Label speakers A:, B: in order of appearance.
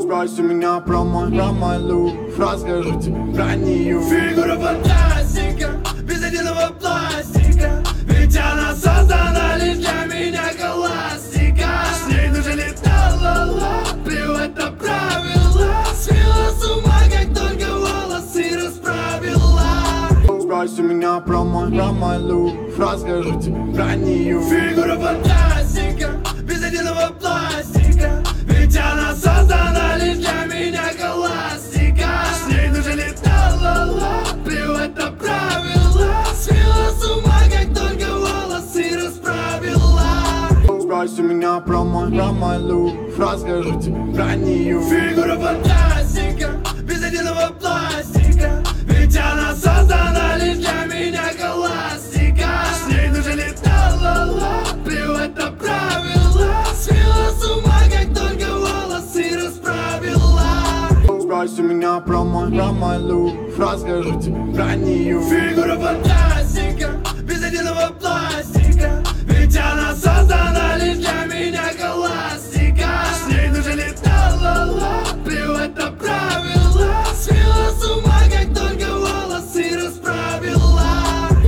A: Спроси меня про мой лук, расскажу тебе про нее.
B: Фигура фантастика, без единого пластика, ведь она создана лишь для меня классика. С ней даже летала, плевать на правила, свела с ума, как только волосы расправила.
A: Спроси меня про мой лук, расскажу тебе про нее.
B: Фигура фантастика, без единого пластика, ведь она создана лишь для меня классика. С ней даже летала, плевать на правила, свела с ума, как только волосы расправила.
A: Спроси меня про мой лук, расскажу тебе про нее.
B: Фигура фантастика, без единого пластика, ведь она создана лишь для меня классика. С ней даже летала, плевать на правила, свела с ума, как только волосы расправила.
A: Спроси меня про мой лук, расскажу тебе про нее.
B: Фигура фантастика, без единого пластика, ведь она создана